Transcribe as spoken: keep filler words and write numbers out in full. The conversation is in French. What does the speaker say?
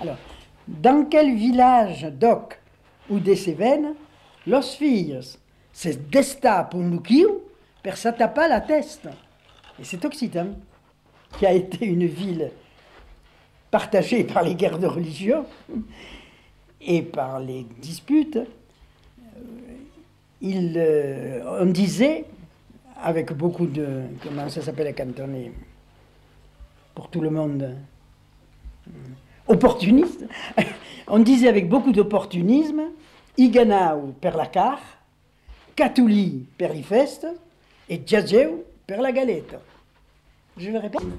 Alors, dans quel village d'Oc ou des Cévennes, los filles se desta pour nous per s'attapar la teste. Et c'est Occitan, qui a été une ville partagée par les guerres de religion et par les disputes. Il, euh, on disait, avec beaucoup de, comment ça s'appelle à cantonais, pour tout le monde, opportuniste, on disait avec beaucoup d'opportunisme, Iganau per la car, Catuli per i fest et Djadjeu per la galette. Je le répète.